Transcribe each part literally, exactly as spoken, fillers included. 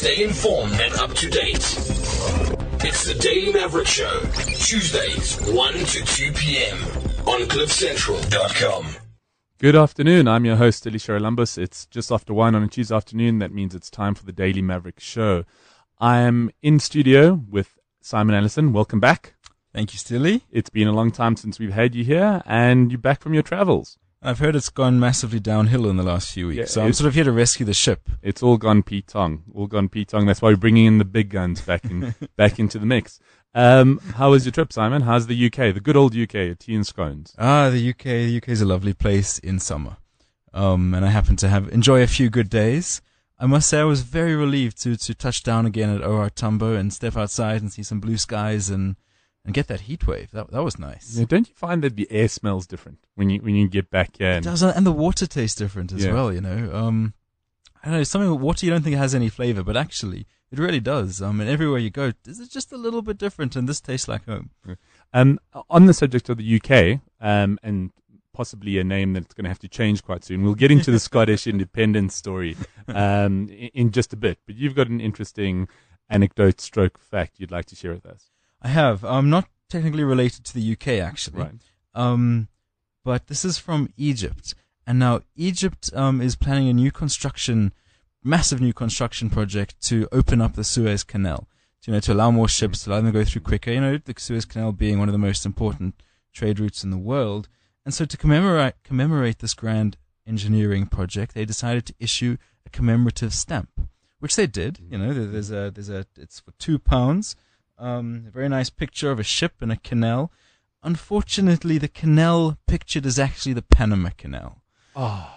Stay informed and up to date. It's the Daily Maverick Show, Tuesdays, one to two p.m. on cliff central dot com. Good afternoon. I'm your host, Elisha Olambus. It's just after one on a Tuesday afternoon. That means it's time for the Daily Maverick Show. I am in studio with Simon Allison. Welcome back. Thank you, Stilly. It's been a long time since we've had you here, and you're back from your travels. I've heard it's gone massively downhill in the last few weeks, Yeah, so I'm sort of here to rescue the ship. It's all gone P-Tong. All gone P-Tong. That's why we're bringing in the big guns back in, back into the mix. Um, how was your trip, Simon? How's the U K? The good old U K, tea and scones. Ah, the U K. The U K is a lovely place in summer. Um, and I happened to have enjoy a few good days. I must say I was very relieved to, to touch down again at O R Tambo and step outside and see some blue skies and, and get that heat wave. That that was nice. Yeah, don't you find that the air smells different when you when you get back here? It does, and the water tastes different as Yeah. well, you know. Um, I don't know, something with water you don't think has any flavor, but actually it really does. Um, and everywhere you go, it's just a little bit different, and this tastes like home. Um, on the subject of the U K, um, and possibly a name that's going to have to change quite soon, we'll get into the Scottish independence story um, in, in just a bit. But you've got an interesting anecdote stroke fact you'd like to share with us. I have. Um, not technically related to the U K, actually. Right. Um, but this is from Egypt. And now Egypt um, is planning a new construction, massive new construction project to open up the Suez Canal, to, you know, to allow more ships, to allow them to go through quicker. You know, the Suez Canal being one of the most important trade routes in the world. And so to commemorate commemorate this grand engineering project, they decided to issue a commemorative stamp, which they did. You know, there- there's a there's a it's for two pounds. Um, a very nice picture of a ship and a canal. Unfortunately, the canal pictured is actually the Panama Canal. Oh,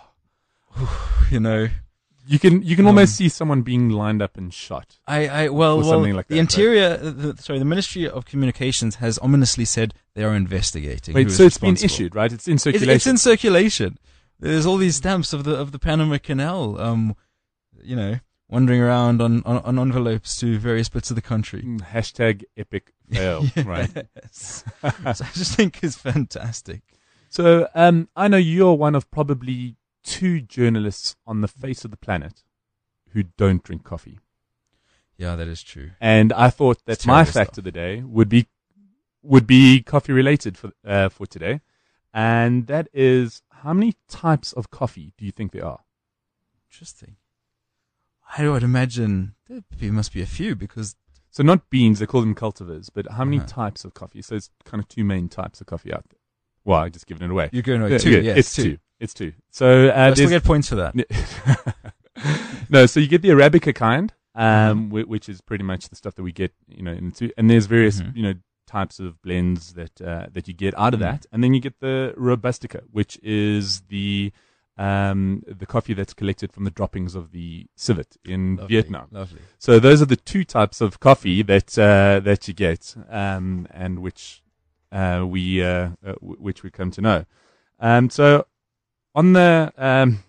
You know, you can you can Um, almost see someone being lined up and shot. I, I well, Or well something like the that, interior, the, sorry, the Ministry of Communications has ominously said they are investigating. Wait, who so is it's been responsible. issued, right? It's in It's, circulation. it's in circulation. There's all these stamps of the of the Panama Canal, um, you know, wandering around on, on, on envelopes to various bits of the country. Mm, Hashtag epic fail, right? Yes. So I just think it's fantastic. So um, I know you're one of probably two journalists on the face of the planet who don't drink coffee. Yeah, that is true. And I thought that It's my terrible fact stuff. of the day would be would be coffee related for uh, for today, and that is, how many types of coffee do you think there are? Interesting. I would imagine there must be a few because So not beans, they call them cultivars, but how many Uh-huh. types of coffee? So it's kind of two main types of coffee out there. Well, I just given it away. you're going to Yeah, two. yeah, yes, it's two. two. It's two. So uh, I still there's get points for that. no, so you get the Arabica kind, um, whi- which is pretty much the stuff that we get, you know, in two, and there's various, Mhm. you know, types of blends that uh, that you get out of Mhm. that, and then you get the Robustica, which is the um, the coffee that's collected from the droppings of the civet in Lovely, Vietnam. Lovely. So those are the two types of coffee that uh, that you get, um, and which uh, we uh, uh, w- which we come to know. Um, so on the um,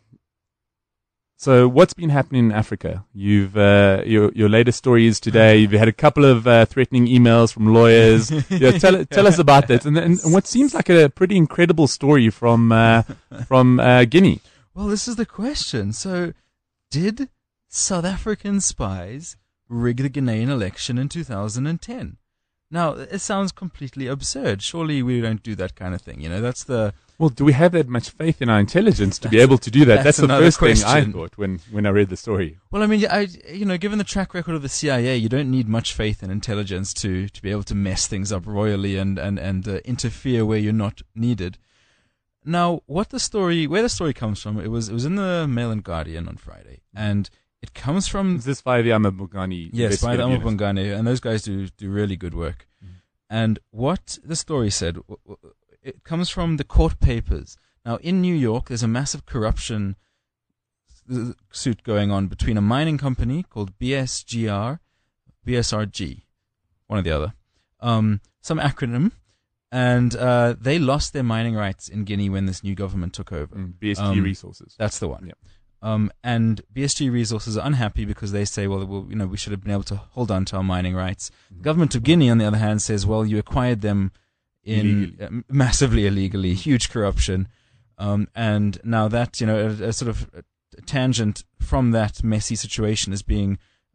so what's been happening in Africa? You've uh, your your latest story is today. You've had a couple of uh, threatening emails from lawyers. Yeah, tell tell us about that, and, and what seems like a pretty incredible story from uh, from uh, Guinea. Well, this is the question. So, did South African spies rig the Ghanaian election in two thousand ten? Now, it sounds completely absurd. Surely we don't do that kind of thing. You know, that's the Well, do we have that much faith in our intelligence to be able to do that? that's That's, the another first thing I question. thought when, when I read the story. Well, I mean, I, you know, given the track record of the C I A, you don't need much faith and intelligence to, to be able to mess things up royally and, and, and uh, interfere where you're not needed. Now, what the story, where the story comes from, it was, it was in the Mail and Guardian on Friday, and it comes from, Is this via the Amabungani? yes, by the investigative unit? Amabungane, and those guys do, do really good work. And what the story said, w- w- it comes from the court papers. Now, in New York, there's a massive corruption uh, suit going on between a mining company called B S G R, B S R G, one or the other, um, some acronym, and uh, they lost their mining rights in Guinea when this new government took over. Mm, B S G Um, Resources. That's the one. Yep. Um, and B S G Resources are unhappy because they say, well, well, you know, we should have been able to hold on to our mining rights. The government of Guinea, on the other hand, says, well, you acquired them in Illegally. uh, massively illegally, huge corruption. Um, and now that, you know, a, a sort of a tangent from that messy situation is being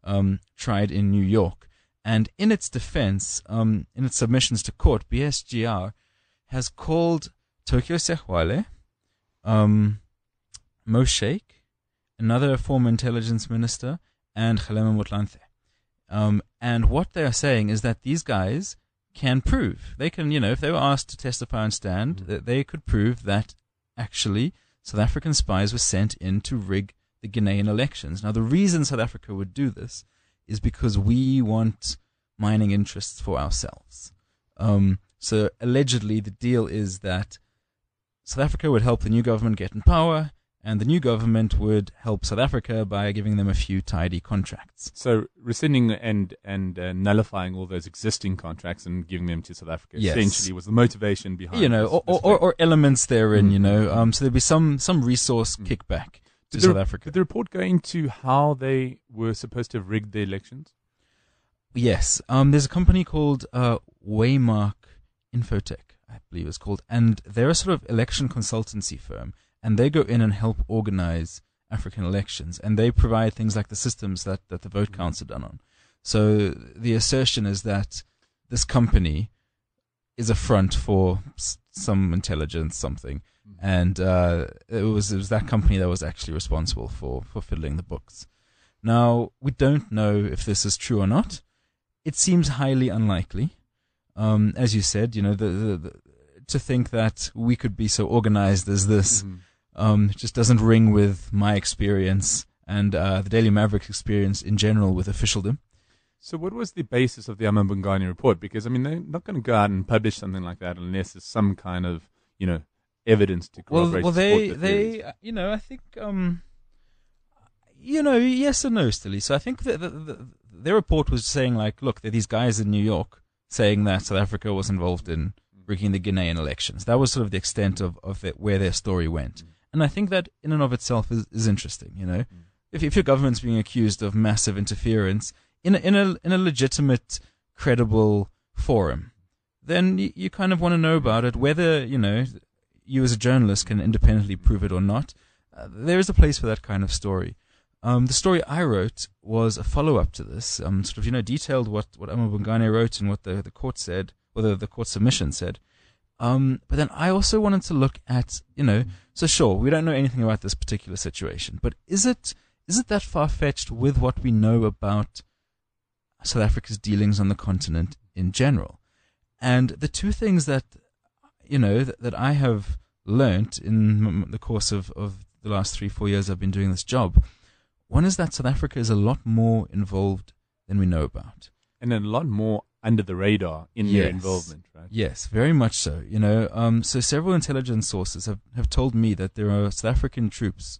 um, tried in New York. And in its defense, um, in its submissions to court, B S G R has called Tokyo Sexwale, um, Mo Sheikh, another former intelligence minister, and Kgalema Motlanthe. Um, and what they are saying is that these guys can prove, they can, you know, if they were asked to testify and stand, mm-hmm. that they could prove that actually South African spies were sent in to rig the Guinean elections. Now, the reason South Africa would do this is because we want mining interests for ourselves. Um, so allegedly, the deal is that South Africa would help the new government get in power, and the new government would help South Africa by giving them a few tidy contracts. So rescinding and and uh, nullifying all those existing contracts and giving them to South Africa yes. essentially was the motivation behind, you know, this, or, this or, or elements therein. Mm. You know, um, so there'd be some some resource mm. kickback to did South the, Africa. Did the report go into how they were supposed to have rigged the elections? Yes, um, there's a company called uh, Waymark Infotech, I believe it's called, and they're a sort of election consultancy firm. And they go in and help organize African elections. And they provide things like the systems that, that the vote counts are done on. So the assertion is that this company is a front for s- some intelligence, something. And uh, it was it was that company that was actually responsible for, for fiddling the books. Now, we don't know if this is true or not. It seems highly unlikely. Um, as you said, you know, the, the, the, to think that we could be so organized as this... Mm-hmm. Um, it just doesn't ring with my experience and uh, the Daily Maverick experience in general with officialdom. So what was the basis of the Amabungani report? Because, I mean, they're not going to go out and publish something like that unless there's some kind of, you know, evidence to corroborate. Well, well they, the they, uh, you know, I think, um, you know, yes and no, Stilly. So I think that the, the, their report was saying, like, look, there are these guys in New York saying that South Africa was involved in rigging the Guinean elections. That was sort of the extent of, of the, where their story went. Mm. And I think that in and of itself is, is interesting, you know. Mm. If if your government's being accused of massive interference in a, in a in a legitimate, credible forum, then you, you kind of want to know about it, whether, you know, you as a journalist can independently prove it or not. Uh, there is a place for that kind of story. Um, the story I wrote was a follow-up to this, um, sort of, you know, detailed what, what Amabungani wrote and what the, the court said, or the, the court submission said. Um, but then I also wanted to look at, you know, so sure, we don't know anything about this particular situation, but is it is it that far-fetched with what we know about South Africa's dealings on the continent in general? And the two things that, you know, that, that I have learnt in the course of, of the last three, four years I've been doing this job, one is that South Africa is a lot more involved than we know about. And then a lot more under the radar in yes. their involvement, right? Yes, very much so. You know, um, so several intelligence sources have, have told me that there are South African troops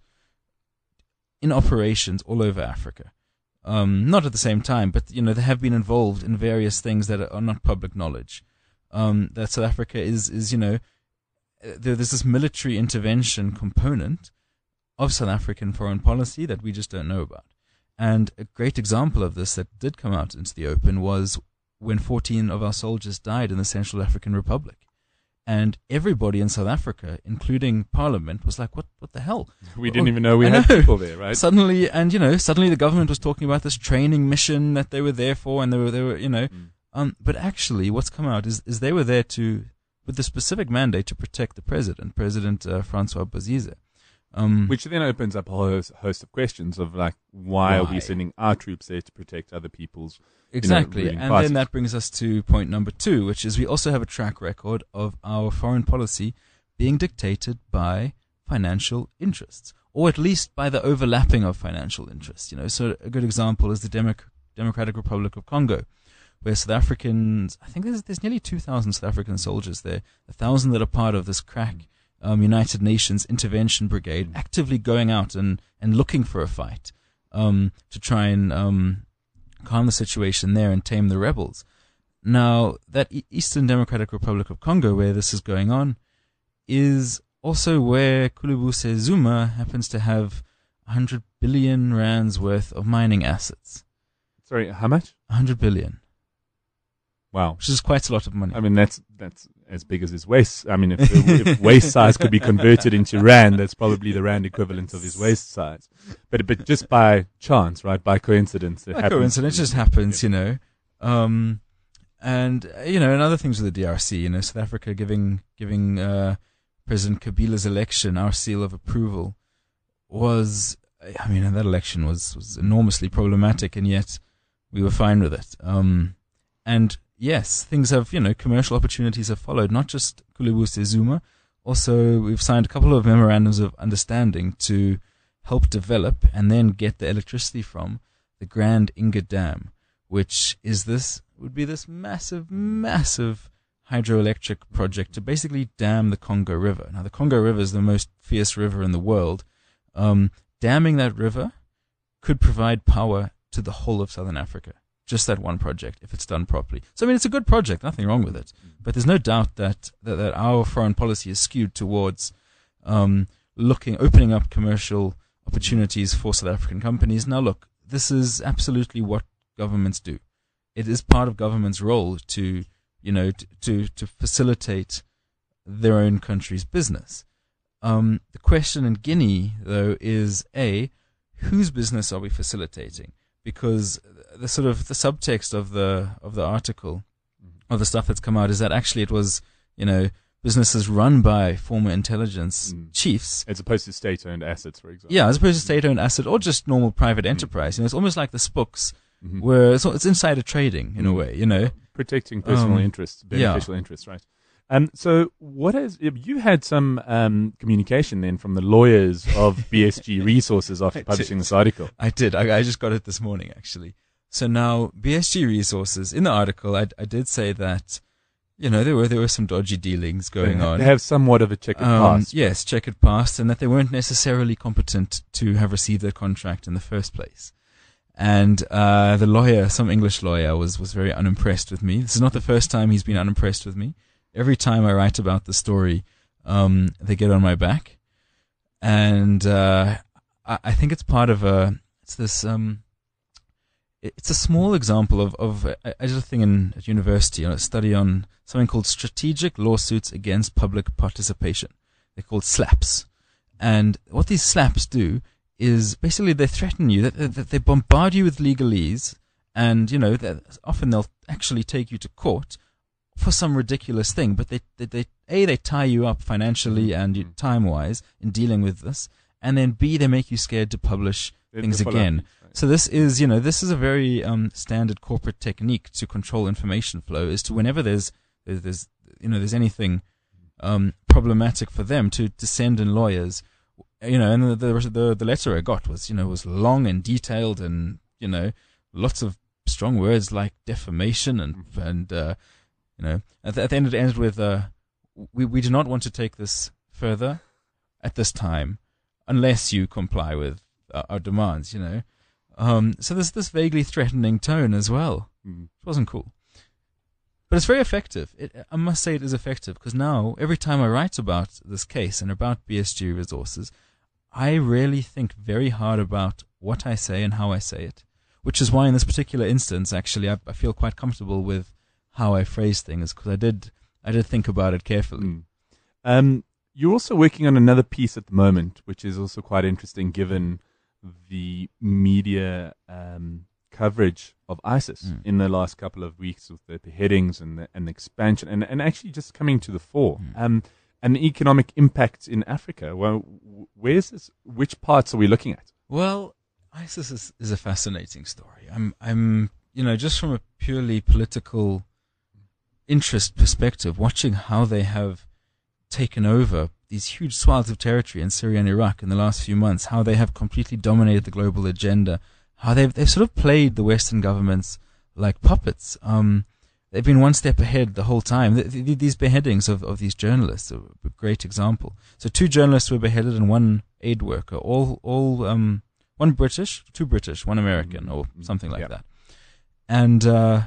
in operations all over Africa. Um, not at the same time, but, you know, they have been involved in various things that are, are not public knowledge. Um, that South Africa is, is, you know, there, there's this military intervention component of South African foreign policy that we just don't know about. And a great example of this that did come out into the open was when fourteen of our soldiers died in the Central African Republic. And everybody in South Africa, including Parliament, was like, what what the hell? We didn't even know we I had know. people there, right? Suddenly, and, you know, suddenly the government was talking about this training mission that they were there for, and they were, they were you know. Mm. Um, but actually, what's come out is, is they were there to, with the specific mandate to protect the president, President uh, Francois Bozize. Um, Which then opens up a whole host, host of questions of, like, why, why are we sending our troops there to protect other people's Exactly, you know, and parties. then that brings us to point number two, which is we also have a track record of our foreign policy being dictated by financial interests, or at least by the overlapping of financial interests. You know, so a good example is the Democ- Democratic Republic of Congo, where South Africans, I think there's there's nearly two thousand South African soldiers there, a thousand that are part of this crack um, United Nations intervention brigade, actively going out and, and looking for a fight um, to try and um, calm the situation there and tame the rebels. Now, that e- Eastern Democratic Republic of Congo, where this is going on, is also where Kulubuse Zuma happens to have one hundred billion rands worth of mining assets. Sorry, how much? one hundred billion. Wow. which is quite a lot of money. I mean, that's that's as big as his waist. I mean, if, if waist size could be converted into rand, that's probably the rand equivalent of his waist size. But but just by chance, right? By coincidence, it By happens. coincidence, it just happens, you know. Um, and uh, you know, and other things with the D R C, you know, South Africa giving giving uh, President Kabila's election our seal of approval was, I mean, that election was was enormously problematic, and yet we were fine with it. Um, and yes, things have, you know, commercial opportunities have followed, not just Kolobuse Zuma. Also, we've signed a couple of memorandums of understanding to help develop and then get the electricity from the Grand Inga Dam, which is this, would be this massive, massive hydroelectric project to basically dam the Congo River. Now, the Congo River is the most fierce river in the world. Um, damming that river could provide power to the whole of Southern Africa. Just that one project, if it's done properly. So, I mean, it's a good project, nothing wrong with it. But there's no doubt that, that, that our foreign policy is skewed towards um, looking, opening up commercial opportunities for South African companies. Now, look, this is absolutely what governments do. It is part of government's role to, you know, to to, to facilitate their own country's business. Um, the question in Guinea, though, is A, whose business are we facilitating? Because the sort of the subtext of the of the article, of the stuff that's come out, is that actually it was, you know, businesses run by former intelligence mm. chiefs, as opposed to state-owned assets, for example. Yeah, as opposed to state-owned asset or just normal private enterprise. You know, it's almost like the Spooks, mm-hmm. where it's, it's insider trading in mm. a way. You know, protecting personal um, interests, beneficial yeah. interests, right? Um, so what has, you had some um, communication then from the lawyers of B S G Resources after publishing this article? I did. I, I just got it this morning, actually. So now B S G Resources, in the article, I, I did say that, you know, there were there were some dodgy dealings going they, on. They have somewhat of a checkered um, past. Yes, checkered past, and that they weren't necessarily competent to have received their contract in the first place. And uh, the lawyer, some English lawyer, was, was very unimpressed with me. This is not the first time he's been unimpressed with me. Every time I write about the story, um, they get on my back. And uh, I, I think it's part of a, it's this, um, it's a small example of, of I did a thing in at university, a study on something called strategic lawsuits against public participation. They're called SLAPs. And what these SLAPs do is basically they threaten you, that, that they bombard you with legalese, and, you know, that often they'll actually take you to court for some ridiculous thing, but they, they, they A, they tie you up financially and you, time-wise in dealing with this, and then B, they make you scared to publish They're things again. Right. So this is, you know, this is a very um, standard corporate technique to control information flow, is to whenever there's, there's, there's you know, there's anything um, problematic for them to, to send in lawyers, you know, and the, the, the, the letter I got was, you know, was long and detailed and, you know, lots of strong words like defamation and, and, uh, you know, at the, at the end it ended with, uh, we, we do not want to take this further at this time unless you comply with uh, our demands, you know. Um, so there's this vaguely threatening tone as well. Mm. It wasn't cool. But it's very effective. It, I must say it is effective, because now every time I write about this case and about B S G Resources, I really think very hard about what I say and how I say it, which is why in this particular instance, actually, I, I feel quite comfortable with how I phrase things, because I did, I did think about it carefully. Mm. Um, you're also working on another piece at the moment, which is also quite interesting given the media um, coverage of ISIS mm. in the last couple of weeks with the beheadings and the, and the expansion, and, and actually just coming to the fore. Mm. Um, and the economic impact in Africa. Well, where's this? Which parts are we looking at? Well, ISIS is, is a fascinating story. I'm, I'm, you know, just from a purely political interest perspective, watching how they have taken over these huge swaths of territory in Syria and Iraq in the last few months, how they have completely dominated the global agenda, how they've they've sort of played the Western governments like puppets. Um, they've been one step ahead the whole time. The, the, these beheadings of, of these journalists are a great example. So two journalists were beheaded and one aid worker, all all um, one British, two British, one American, or something like yeah. that. And uh,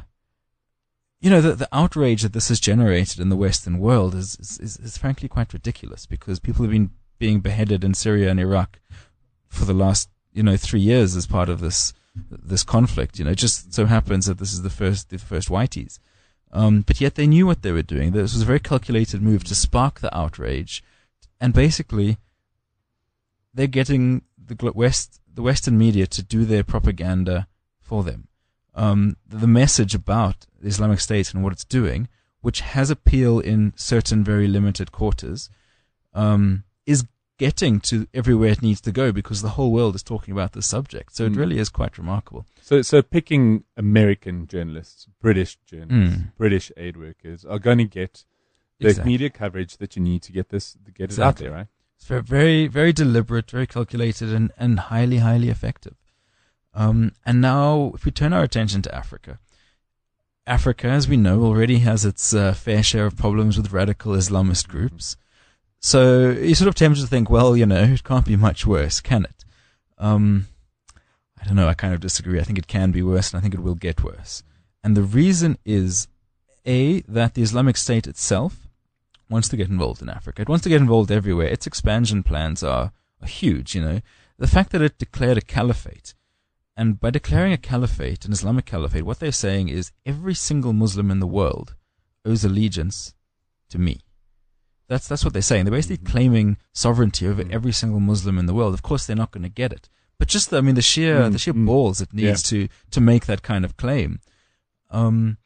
you know, the the outrage that this has generated in the Western world is, is is is frankly quite ridiculous, because people have been being beheaded in Syria and Iraq for the last, you know, three years as part of this this conflict. You know, it just so happens that this is the first the first whiteys. Um, but yet they knew what they were doing. This was a very calculated move to spark the outrage. And basically, they're getting the gl- West, the Western media to do their propaganda for them. Um, the message about the Islamic State and what it's doing, which has appeal in certain very limited quarters, um, is getting to everywhere it needs to go because the whole world is talking about this subject. So it Mm. really is quite remarkable. So, so picking American journalists, British journalists, Mm. British aid workers are going to get the Exactly. media coverage that you need to get this, to get it Exactly. out there, right? It's very, very, very deliberate, very calculated, and, and highly, highly effective. Um, and now, if we turn our attention to Africa, Africa, as we know, already has its uh, fair share of problems with radical Islamist groups. So you're sort of tempted to think, well, you know, it can't be much worse, can it? Um, I don't know. I kind of disagree. I think it can be worse, and I think it will get worse. And the reason is, A, that the Islamic State itself wants to get involved in Africa. It wants to get involved everywhere. Its expansion plans are, are huge, you know. The fact that it declared a caliphate, and by declaring a caliphate, an Islamic caliphate, what they're saying is every single Muslim in the world owes allegiance to me. That's that's what they're saying. They're basically claiming sovereignty over every single Muslim in the world. Of course, they're not going to get it, but just the, I mean, the sheer Mm, the sheer mm. balls it needs to to make that kind of claim. Um,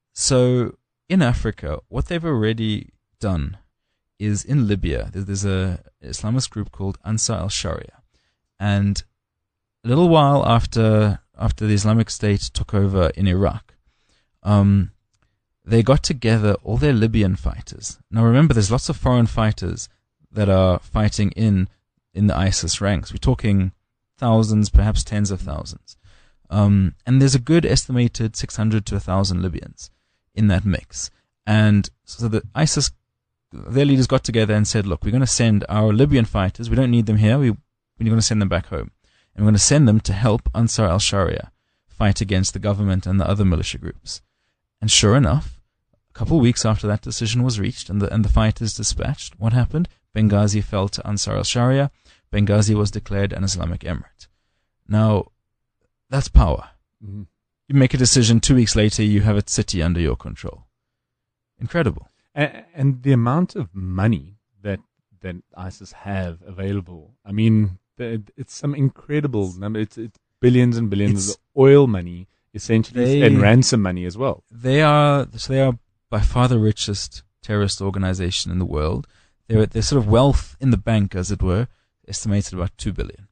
so in Africa, what they've already done is in Libya. There's, there's a Islamist group called Ansar al-Sharia, and a little while after after the Islamic State took over in Iraq, um, they got together all their Libyan fighters. Now remember, there's lots of foreign fighters that are fighting in in the ISIS ranks. We're talking thousands, perhaps tens of thousands. Um, and there's a good estimated six hundred to one thousand Libyans in that mix. And so the ISIS, their leaders got together and said, look, we're going to send our Libyan fighters. We don't need them here. We, we're going to send them back home. And we're going to send them to help Ansar al-Sharia fight against the government and the other militia groups. And sure enough, a couple of weeks after that decision was reached and the, and the fighters dispatched, what happened? Benghazi fell to Ansar al-Sharia. Benghazi was declared an Islamic emirate. Now, that's power. Mm-hmm. You make a decision, two weeks later, you have a city under your control. Incredible. And, and the amount of money that that ISIS have available, I mean, the, it's some incredible number. It's, it's billions and billions It's- of oil money, essentially, They- and ransom money as well. They are so they are by far the richest terrorist organization in the world. Their their sort of wealth in the bank, as it were, estimated about two billion,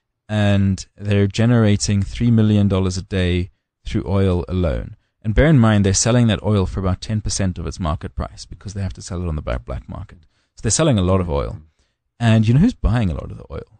and they're generating three million dollars a day through oil alone. And bear in mind, they're selling that oil for about ten percent of its market price because they have to sell it on the back black market. So they're selling a lot of oil, and you know who's buying a lot of the oil?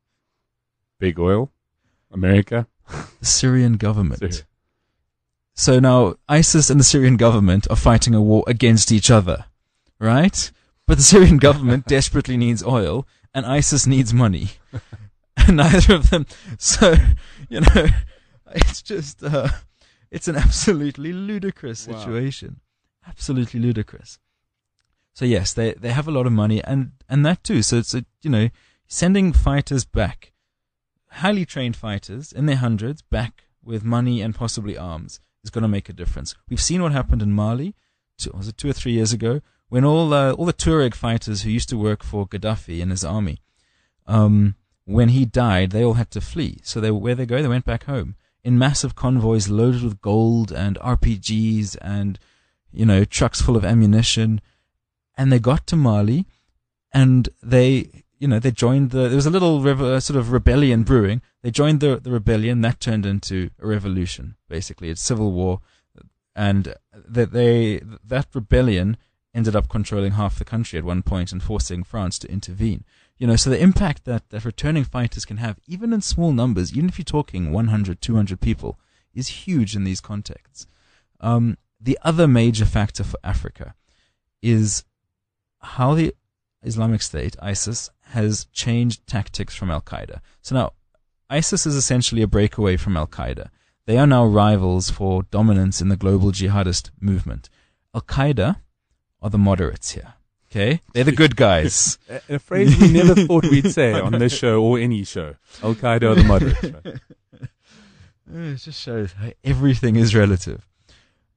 Big oil, America. The Syrian government. Syria. So now ISIS and the Syrian government are fighting a war against each other, right? But the Syrian government desperately needs oil and ISIS needs money. And neither of them. So, you know, it's just, uh, it's an absolutely ludicrous Wow. situation. Absolutely ludicrous. So yes, they, they have a lot of money and, and that too. So it's, a, you know, sending fighters back, highly trained fighters in their hundreds back with money and possibly arms is going to make a difference. We've seen what happened in Mali, two, was it two or three years ago, when all uh, all the Tuareg fighters who used to work for Gaddafi and his army, um, when he died, they all had to flee. So they, where they go, they went back home in massive convoys loaded with gold and R P Gs and, you know, trucks full of ammunition. And they got to Mali, and they, you know, they joined the. There was a little river, sort of rebellion brewing. They joined the the rebellion that turned into a revolution. Basically, it's civil war, and that they that rebellion ended up controlling half the country at one point and forcing France to intervene. You know, so the impact that, that returning fighters can have, even in small numbers, even if you're talking one hundred, two hundred people, is huge in these contexts. Um, the other major factor for Africa is how the Islamic State, ISIS, has changed tactics from Al-Qaeda. So now, ISIS is essentially a breakaway from Al-Qaeda. They are now rivals for dominance in the global jihadist movement. Al-Qaeda are the moderates here. Okay? They're the good guys. A, a phrase we never thought we'd say on this show or any show. Al-Qaeda or the moderates. Right? It just shows how everything is relative.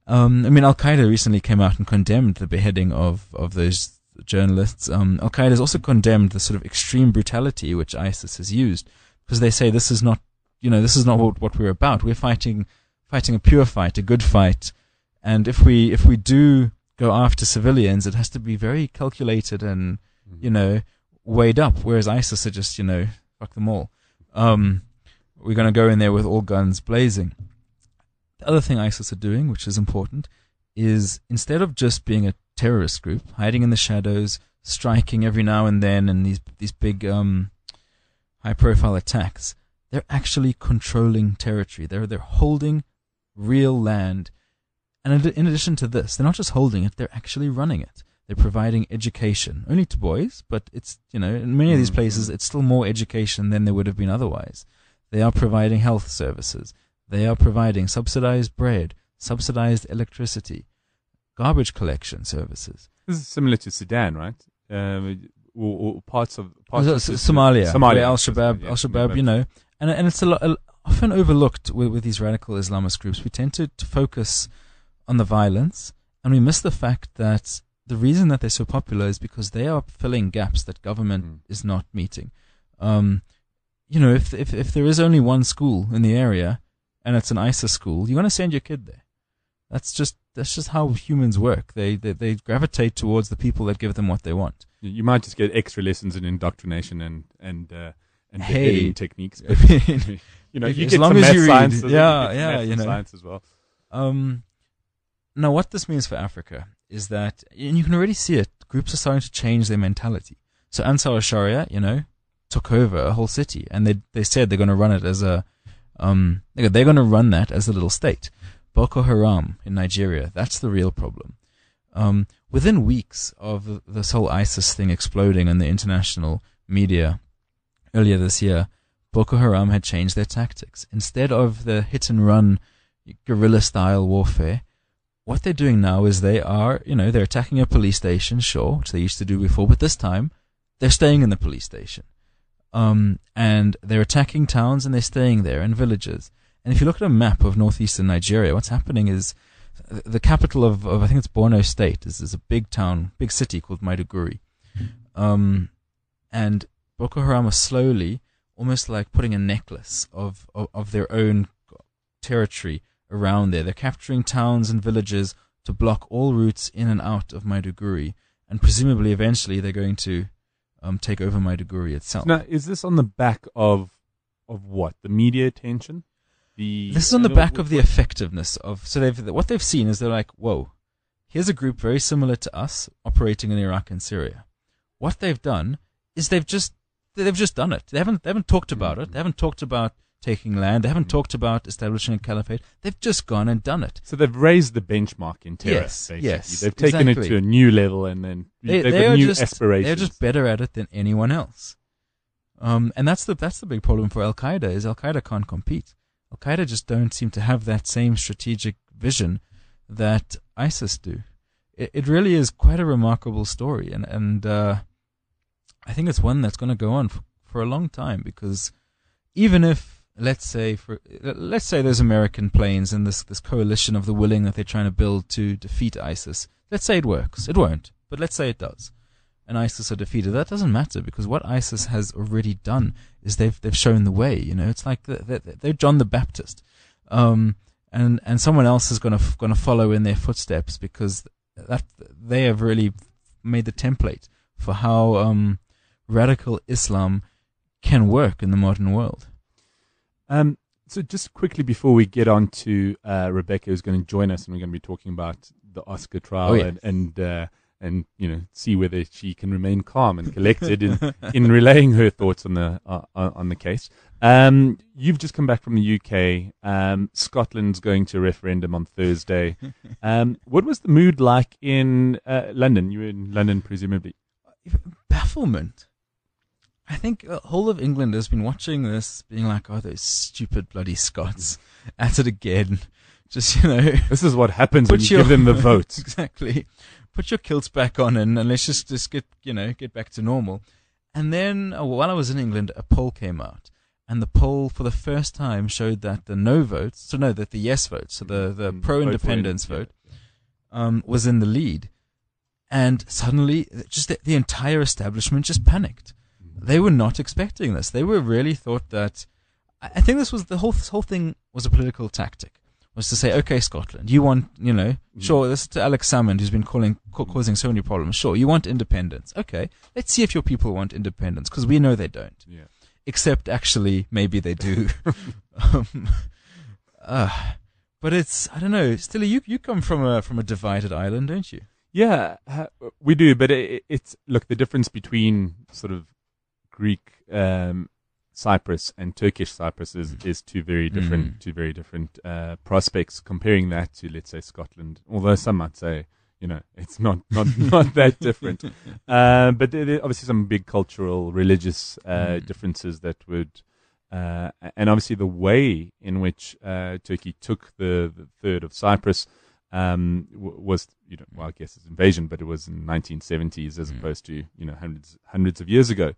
Um, I mean, Al Qaeda recently came out and condemned the beheading of of those journalists. Um, Al Qaeda has also condemned the sort of extreme brutality which ISIS has used, because they say this is not, you know, this is not what, what we're about. We're fighting fighting a pure fight, a good fight, and if we if we do go after civilians, it has to be very calculated and, you know, weighed up. Whereas ISIS are just, you know, fuck them all. Um, we're going to go in there with all guns blazing. The other thing ISIS are doing, which is important, is instead of just being a terrorist group, hiding in the shadows, striking every now and then, and these these big um, high-profile attacks, they're actually controlling territory. They're they're holding real land, and in addition to this, they're not just holding it; they're actually running it. They're providing education, only to boys, but it's, you know, in many of these places, it's still more education than there would have been otherwise. They are providing health services. They are providing subsidized bread, subsidized electricity, garbage collection services. This is similar to Sudan, right? Um, or, or parts of parts of Somalia, Somalia, Al Shabaab, yeah, Al Shabaab, you know, and and it's a lot, a, often overlooked with, with these radical Islamist groups. We tend to, to focus on the violence, and we miss the fact that the reason that they're so popular is because they are filling gaps that government mm. is not meeting. Um, you know, if if if there is only one school in the area, and it's an ISIS school, you want to send your kid there. That's just that's just how humans work. They, they they gravitate towards the people that give them what they want. You might just get extra lessons in indoctrination and and uh, and hey, beheading techniques. But, you know, if, you as get long some as math you read, science, yeah, you yeah, you know, science as well. Um, now what this means for Africa is that, and you can already see it, groups are starting to change their mentality. So Ansar al-Sharia, you know, took over a whole city, and they they said they're going to run it as a Um, they're going to run that as a little state. Boko Haram in Nigeria, that's the real problem. Um, within weeks of this whole ISIS thing exploding in the international media earlier this year, Boko Haram had changed their tactics. Instead of the hit and run guerrilla style warfare, what they're doing now is they are, you know, they're attacking a police station, sure, which they used to do before, but this time they're staying in the police station. Um, and they're attacking towns and they're staying there and villages. And if you look at a map of northeastern Nigeria, what's happening is the capital of, of I think it's Borno State, is, is a big town, big city called Maiduguri. Um, and Boko Haram are slowly, almost like putting a necklace of, of, of their own territory around there. They're capturing towns and villages to block all routes in and out of Maiduguri. And presumably eventually they're going to Um, take over Maiduguri itself. Now, is this on the back of of what? The media attention? The this is on the back of the effectiveness of. So they've what they've seen is they're like, whoa, here's a group very similar to us operating in Iraq and Syria. What they've done is they've just they've just done it. They haven't they haven't talked about it. They haven't talked about taking land. They haven't talked about establishing a caliphate. They've just gone and done it. So they've raised the benchmark in terror. Yes, basically. yes, They've taken exactly. it to a new level, and then They, they've they got are new just, aspirations. They're just better at it than anyone else. Um, and that's the that's the big problem for Al Qaeda is Al Qaeda can't compete. Al Qaeda just don't seem to have that same strategic vision that ISIS do. It, it really is quite a remarkable story, and and uh, I think it's one that's going to go on for, for a long time, because even if let's say for let's say there's American planes and this this coalition of the willing that they're trying to build to defeat ISIS. Let's say it works. It won't, but let's say it does, and ISIS are defeated. That doesn't matter, because what ISIS has already done is they've they've shown the way. You know, it's like they're, they're John the Baptist, um, and and someone else is going to going to follow in their footsteps, because that they have really made the template for how um, radical Islam can work in the modern world. Um, so just quickly before we get on to uh, Rebecca, who's going to join us, and we're going to be talking about the Oscar trial oh, yeah. and and, uh, and you know see whether she can remain calm and collected in, in relaying her thoughts on the uh, on the case. Um, you've just come back from the U K. Um, Scotland's going to a referendum on Thursday. Um, what was the mood like in uh, London? You were in London, presumably. Bafflement. I think the whole of England has been watching this, being like, oh, those stupid bloody Scots at it again. Just, you know. This is what happens when you your, give them the vote. Exactly. Put your kilts back on and, and let's just, just get, you know, get back to normal. And then, uh, while I was in England, a poll came out. and the poll for the first time showed that the no vote, so no, that the yes vote, so the, the Mm, pro-independence vote vote, um, was in the lead. And suddenly, just the, the entire establishment just panicked. They were not expecting this. They were really thought that, I think this was, the whole, this whole thing was a political tactic. Was to say, okay, Scotland, you want, you know, mm-hmm. sure, this is to Alex Salmond, who's been calling, ca- causing so many problems. Sure, you want independence. Okay, let's see if your people want independence, because we know they don't. Yeah. Except, actually, maybe they do. um, uh, but it's, I don't know, still, you you come from a from a divided island, don't you? Yeah, uh, we do, but it, it's, look, the difference between sort of Greek um Cyprus and Turkish Cyprus is, is two very different, mm. two very different uh, prospects. Comparing that to, let's say, Scotland, although some might say, you know, it's not not, not that different. Uh, but there, there are obviously some big cultural, religious uh, mm. differences that would, uh, and obviously the way in which uh, Turkey took the, the third of Cyprus um, w- was, you know, well, I guess it's invasion, but it was in nineteen seventies as mm. opposed to, you know, hundreds hundreds of years ago.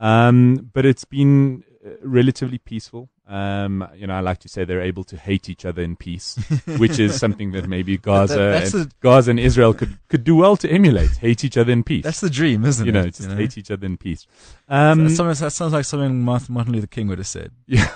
Um, but it's been relatively peaceful. Um, you know, I like to say they're able to hate each other in peace, which is something that maybe Gaza, that, and, a, Gaza and Israel could, could do well to emulate. Hate each other in peace. That's the dream, isn't you know, it? Just you know, hate each other in peace. Um, so that sounds like something Martin Luther King would have said. Yeah.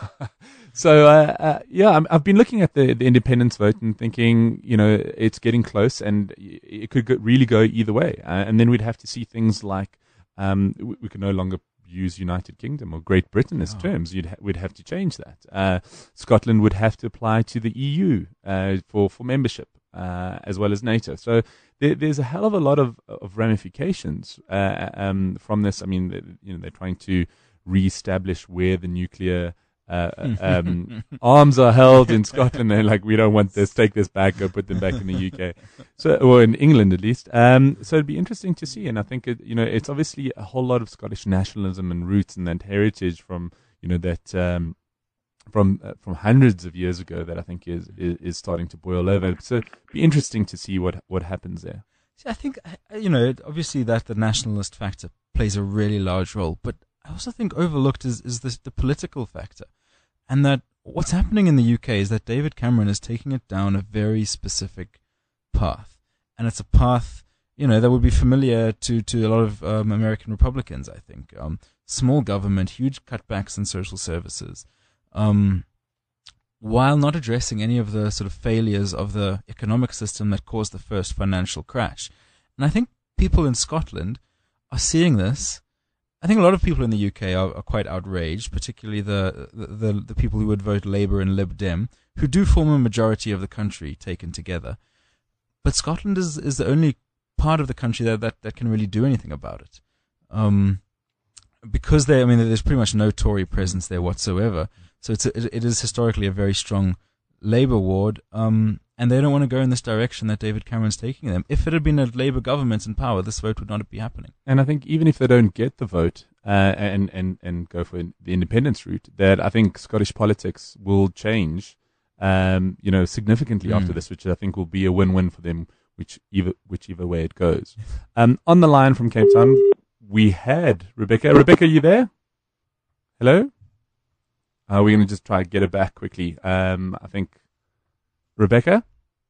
So, uh, uh, yeah, I've been looking at the, the independence vote and thinking, you know, it's getting close and it could go, really go either way. Uh, and then we'd have to see things like, um, we, we could no longer use United Kingdom or Great Britain as oh. terms. You'd ha- we'd have to change that. Uh, Scotland would have to apply to the E U uh, for for membership uh, as well as NATO. So there, there's a hell of a lot of of ramifications uh, um, from this. I mean, you know, they're trying to re-establish where the nuclear uh, um, arms are held in Scotland. They're like, we don't want this. Take this back. Go put them back in the U K, so or in England at least. Um, so it'd be interesting to see. And I think it, you know, it's obviously a whole lot of Scottish nationalism and roots and that heritage from you know that um, from uh, from hundreds of years ago that I think is, is is starting to boil over. So it'd be interesting to see what what happens there. See, I think you know obviously that the nationalist factor plays a really large role, but I also think overlooked is is the, the political factor. And that what's happening in the U K is that David Cameron is taking it down a very specific path. And it's a path, you know, that would be familiar to, to a lot of um, American Republicans, I think. Um, small government, huge cutbacks in social services, um, while not addressing any of the sort of failures of the economic system that caused the first financial crash. And I think people in Scotland are seeing this. I think a lot of people in the U K are, are quite outraged, particularly the, the the people who would vote Labour and Lib Dem, who do form a majority of the country taken together. But Scotland is, is the only part of the country that, that, that can really do anything about it. Um, because they, I mean, there's pretty much no Tory presence there whatsoever. So it's a, it, it is historically a very strong Labour ward. Um, and they don't want to go in this direction that David Cameron's taking them. If it had been a Labour government in power, this vote would not be happening. And I think even if they don't get the vote uh, and, and, and go for the independence route, that I think Scottish politics will change, um, you know, significantly mm. after this, which I think will be a win-win for them, which either, whichever way it goes. Um, on the line from Cape Town, we had Rebecca. Rebecca, are you there? Hello? Uh, we're going to just try to get her back quickly. Um, I think Rebecca?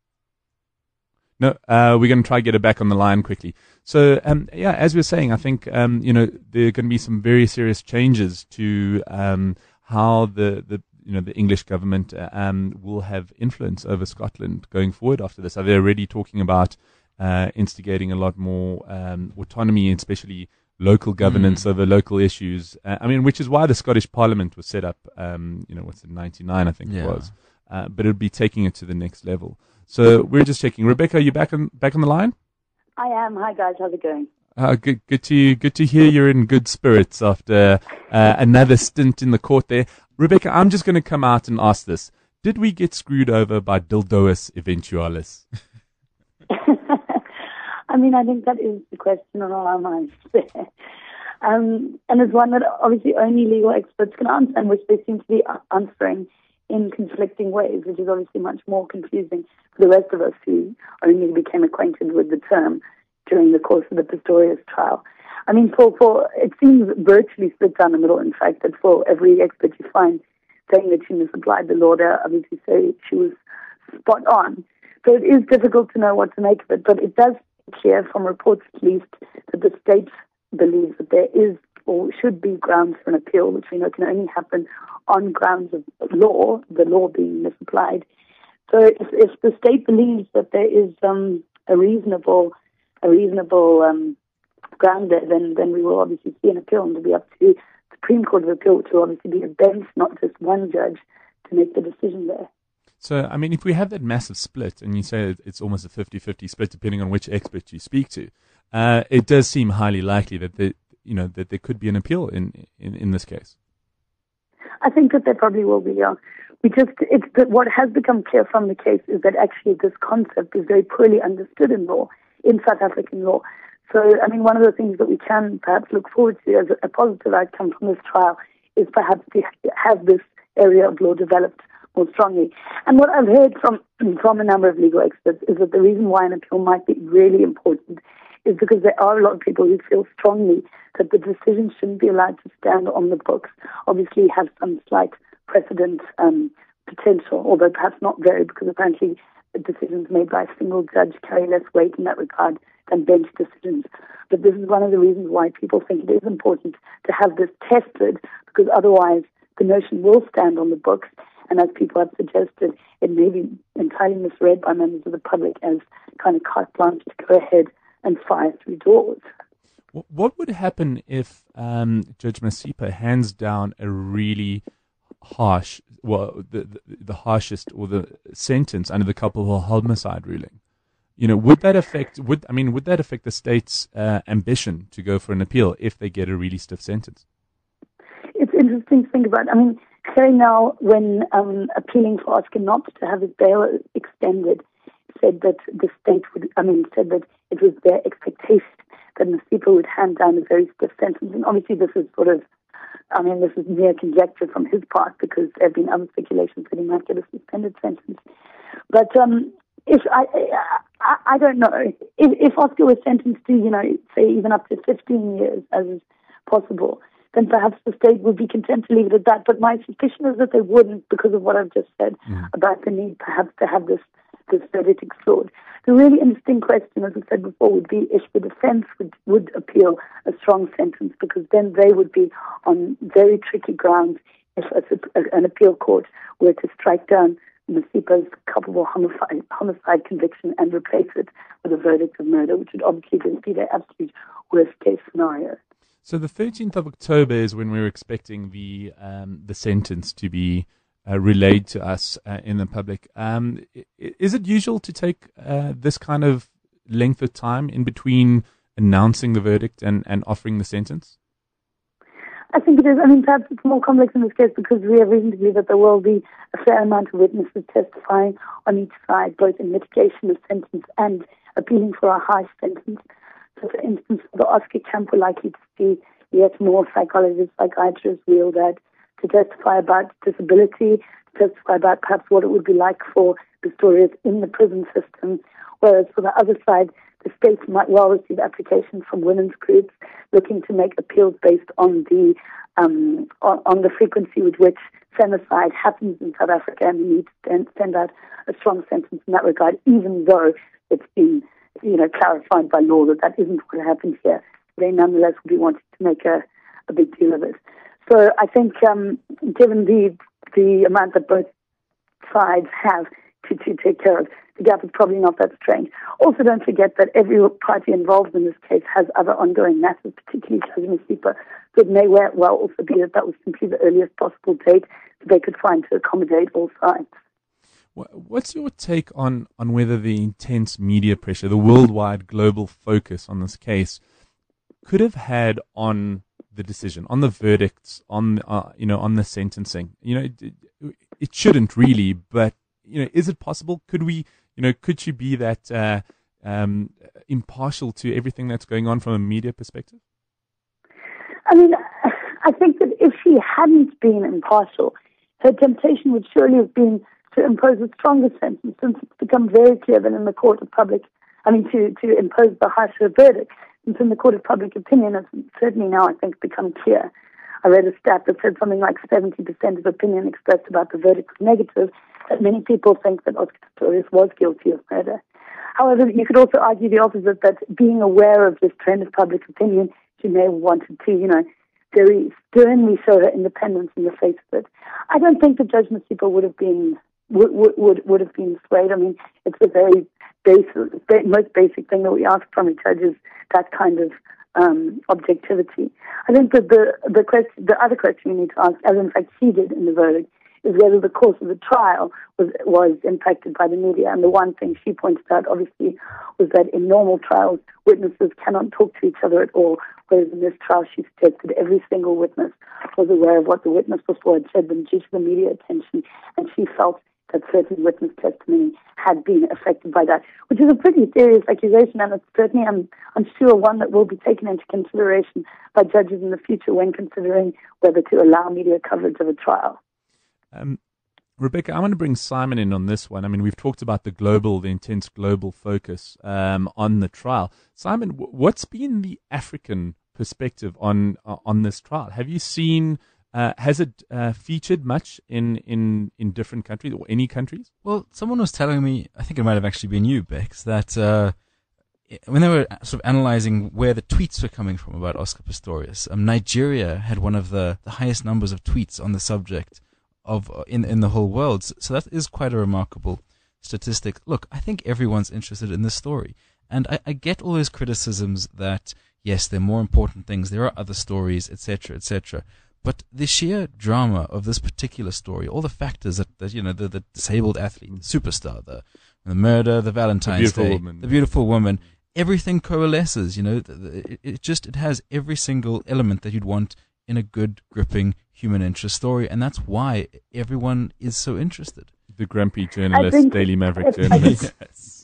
No, uh, we're going to try to get her back on the line quickly. So, um, yeah, as we were saying, I think, um, you know, there are going to be some very serious changes to um, how the, the, you know, the English government uh, um, will have influence over Scotland going forward after this. Are they already talking about uh, instigating a lot more um, autonomy, especially local governance mm. over local issues? Uh, I mean, which is why the Scottish Parliament was set up, um, you know, what's it, ninety-nine, I think yeah. it was. Uh, but it would be taking it to the next level. So we're just checking. Rebecca, are you back on back on the line? I am. Hi guys, how's it going? Uh, good, good to good to hear you're in good spirits after uh, another stint in the court there. Rebecca, I'm just going to come out and ask this: did we get screwed over by Dildois Eventualis? I mean, I think that is the question on all our minds. um, and it's one that obviously only legal experts can answer, and which they seem to be answering in conflicting ways, which is obviously much more confusing for the rest of us who only became acquainted with the term during the course of the Pistorius trial. I mean, for, for it seems virtually split down the middle, in fact, that for every expert you find saying that she misapplied the law, they obviously say she was spot on. So it is difficult to know what to make of it, but it does clear from reports at least that the state believes that there is or should be grounds for an appeal, which we know can only happen on grounds of law, the law being misapplied. So if, if the state believes that there is um, a reasonable, a reasonable um, ground there, then then we will obviously see an appeal, and to be up to the Supreme Court of Appeal, which will obviously be a bench, not just one judge, to make the decision there. So, I mean, if we have that massive split, and you say it's almost a fifty-fifty split depending on which expert you speak to, uh, it does seem highly likely that the, you know, that there could be an appeal in, in, in this case. I think that there probably will be, yeah. We just, it's that what has become clear from the case is that actually this concept is very poorly understood in law, in South African law. So, I mean, one of the things that we can perhaps look forward to as a positive outcome from this trial is perhaps to have this area of law developed more strongly. And what I've heard from, from a number of legal experts is that the reason why an appeal might be really important is because there are a lot of people who feel strongly that the decision shouldn't be allowed to stand on the books. Obviously, have some slight precedent um, potential, although perhaps not very, because apparently the decisions made by a single judge carry less weight in that regard than bench decisions. But this is one of the reasons why people think it is important to have this tested, because otherwise the notion will stand on the books, and as people have suggested, it may be entirely misread by members of the public as kind of carte blanche to go ahead and fire through doors. What would happen if um, Judge Masipa hands down a really harsh, well, the, the the harshest or the sentence under the culpable homicide ruling? You know, would that affect? Would I mean, would that affect the state's uh, ambition to go for an appeal if they get a really stiff sentence? It's interesting to think about. I mean, Kerry now, when um, appealing for Oscar not to have his bail extended, said that the state would. I mean, said that it was their expectation that Masipa would hand down a very stiff sentence. And obviously, this is sort of. I mean, this is mere conjecture from his part because there have been other speculations that he might get a suspended sentence. But um, if I, I, I don't know if, if Oscar was sentenced to, you know, say even up to fifteen years as is possible, then perhaps the state would be content to leave it at that. But my suspicion is that they wouldn't because of what I've just said mm. about the need perhaps to have this this verdict explored. The really interesting question, as I said before, would be if the defense would, would appeal a strong sentence, because then they would be on very tricky grounds if a, an appeal court were to strike down Masipa's culpable homicide, homicide conviction and replace it with a verdict of murder, which would obviously be their absolute worst-case scenario. So the thirteenth of October is when we were expecting the um, the sentence to be Uh, relayed to us uh, in the public. Um, is it usual to take uh, this kind of length of time in between announcing the verdict and, and offering the sentence? I think it is. I mean, perhaps it's more complex in this case because we have reason to believe that there will be a fair amount of witnesses testifying on each side, both in mitigation of sentence and appealing for a high sentence. So, for instance, the Oscar camp, we're likely to see yet more psychologists, psychiatrists wheeled out to testify about disability, to testify about perhaps what it would be like for Pistorius in the prison system, whereas for the other side, the state might well receive applications from women's groups looking to make appeals based on the um, on, on the frequency with which femicide happens in South Africa, and the need to send out a strong sentence in that regard, even though it's been, you know, clarified by law that that isn't what happened here. They nonetheless will be wanting to make a, a big deal of it. So I think um, given the the amount that both sides have to, to take care of, the gap is probably not that strange. Also, don't forget that every party involved in this case has other ongoing matters, particularly Judge Masipa. So it may well also be that that was simply the earliest possible date that they could find to accommodate all sides. What's your take on, on whether the intense media pressure, the worldwide global focus on this case, could have had on the decision, on the verdicts, on uh, you know, on the sentencing? You know, it, it shouldn't really, but you know, is it possible? Could we, you know, could she be that uh, um, impartial to everything that's going on from a media perspective? I mean, I think that if she hadn't been impartial, her temptation would surely have been to impose a stronger sentence, since it's become very clear that in the court of public, I mean, to, to impose the harsher verdict, And from the court of public opinion, it's certainly now, I think, become clear. I read a stat that said something like seventy percent of opinion expressed about the verdict was negative, that many people think that Oscar Pistorius was guilty of murder. However, you could also argue the opposite, that being aware of this trend of public opinion, she may have wanted to, you know, very sternly show her independence in the face of it. I don't think that Judge Masipa would have been would would would have been swayed. I mean, it's a very basic, most basic thing that we ask from a judge is that kind of um, objectivity. I think that the the question, the other question you need to ask, as in fact she did in the verdict, is whether the course of the trial was was impacted by the media. And the one thing she pointed out, obviously, was that in normal trials, witnesses cannot talk to each other at all, whereas in this trial, she suggested every single witness was aware of what the witness before had said them due to the media attention, and she felt that certain witness testimony had been affected by that, which is a pretty serious accusation, and it's certainly, I'm, I'm sure, one that will be taken into consideration by judges in the future when considering whether to allow media coverage of a trial. Um, Rebecca, I want to bring Simon in on this one. I mean, we've talked about the global, the intense global focus um, on the trial. Simon, w- what's been the African perspective on uh, on this trial? Have you seen, uh, has it uh, featured much in, in, in different countries or any countries? Well, someone was telling me, I think it might have actually been you, Bex, that uh, when they were sort of analyzing where the tweets were coming from about Oscar Pistorius, um, Nigeria had one of the, the highest numbers of tweets on the subject of in in the whole world. So that is quite a remarkable statistic. Look, I think everyone's interested in this story. And I, I get all those criticisms that, yes, there are more important things, there are other stories, et cetera, et cetera. But the sheer drama of this particular story, all the factors that, that you know, the, the disabled athlete, the superstar, the, the murder, the Valentine's the Day, woman. the beautiful woman, everything coalesces, you know, the, the, it, it just, it has every single element that you'd want in a good, gripping human interest story, and that's why everyone is so interested. The grumpy journalist, think, Daily Maverick if, journalist. Yes.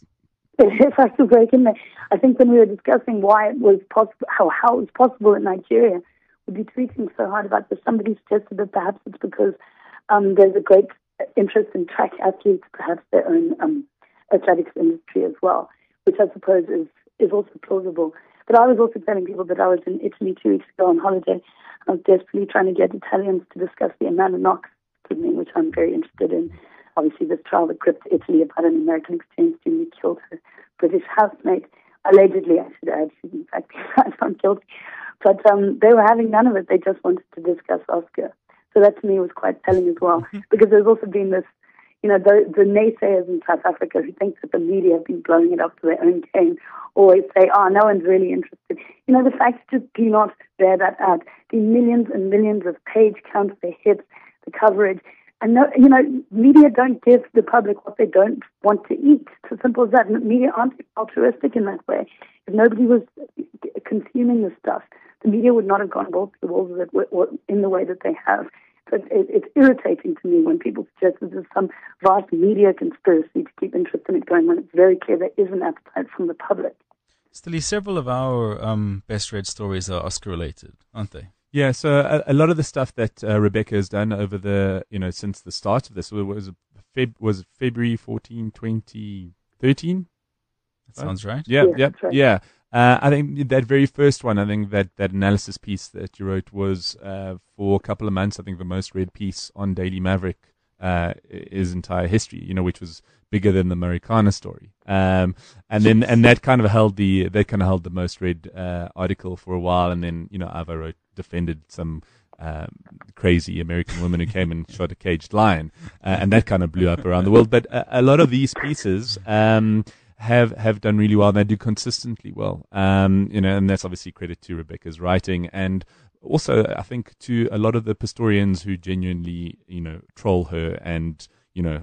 If I could break in there, I think when we were discussing why it was possible, how, how it was possible in Nigeria would be tweeting so hard about this, somebody suggested that perhaps it's because um, there's a great interest in track athletes, perhaps their own um, athletics industry as well, which I suppose is, is also plausible. But I was also telling people that I was in Italy two weeks ago on holiday. I was desperately trying to get Italians to discuss the Amanda Knox kidney, which I'm very interested in. Obviously, this trial that gripped Italy about an American exchange student who killed her British housemate. Allegedly, I should add, she's in fact found guilty. But um, they were having none of it. They just wanted to discuss Oscar. So that to me was quite telling as well, because there's also been this, you know, the, the naysayers in South Africa who think that the media have been blowing it up to their own game, always say, oh, no one's really interested. You know, the facts just do not bear that out. The millions and millions of page counts, the hits, the coverage. And, no, you know, media don't give the public what they don't want to eat. It's as simple as that. Media aren't altruistic in that way. If nobody was consuming this stuff, the media would not have gone balls to the walls of it in the way that they have. So it, it's irritating to me when people suggest that there's some vast media conspiracy to keep interest in it going when it's very clear there is an appetite from the public. Stilly, several of our um, best read stories are Oscar-related, aren't they? Yeah, so a, a lot of the stuff that uh, Rebecca has done over the, you know, since the start of this was Feb, was February fourteenth, twenty thirteen. That sounds right. Yeah, Yeah, yeah, right. yeah. Uh, I think that very first one, I think that, that analysis piece that you wrote was uh, for a couple of months, I think the most read piece on Daily Maverick uh, his entire history, you know, which was bigger than the Marikana story. Um, and then, and that kind of held the, that kind of held the most read uh, article for a while. And then, you know, Ava wrote, defended some um, crazy American woman who came and shot a caged lion. Uh, and that kind of blew up around the world. But a, a lot of these pieces, um, have have done really well, and they do consistently well. Um, you know, and that's obviously credit to Rebecca's writing, and also I think to a lot of the Pistorians who genuinely, you know, troll her and, you know,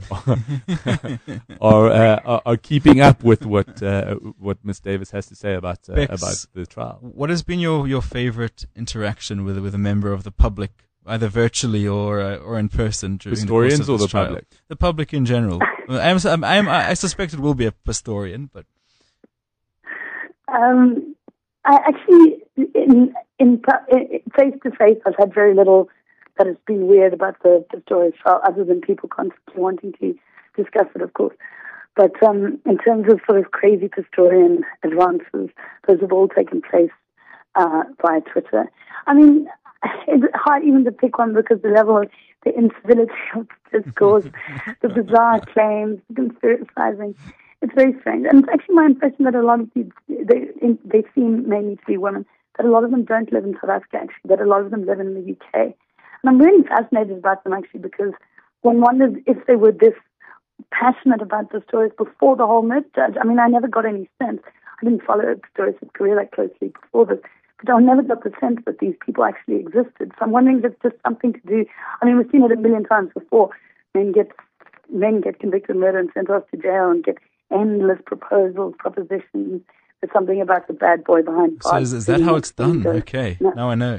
are, uh, are are keeping up with what uh, what Miss Davis has to say about uh, Bex, about the trial. What has been your, your favorite interaction with with a member of the public, either virtually or uh, or in person during Historians the course of or this the trial? public? The public in general. I am, I am, I suspect it will be a Pistorian, but Um, I actually, in in face to face, I've had very little that has been weird about the, the story trial, other than people constantly wanting to discuss it, of course. But um, in terms of sort of crazy Pistorian advances, those have all taken place uh, via Twitter. I mean, it's hard even to pick one because the level of the incivility of the discourse, the bizarre claims, the conspiracizing, it's very strange. And it's actually my impression that a lot of these, they, they seem mainly to be women, that a lot of them don't live in South Africa, actually, that a lot of them live in the U K. And I'm really fascinated about them, actually, because one wonders if they were this passionate about the stories before the whole Myth Judge. I mean, I never got any sense. I didn't follow Pistorius' career that closely before this, but I never got the sense that these people actually existed. So I'm wondering if it's just something to do. I mean, we've seen it a million times before. Men get men get convicted of murder and sent off to jail and get endless proposals, propositions. There's something about the bad boy behind bars. So is, is that how it's done? Okay, no. Now I know.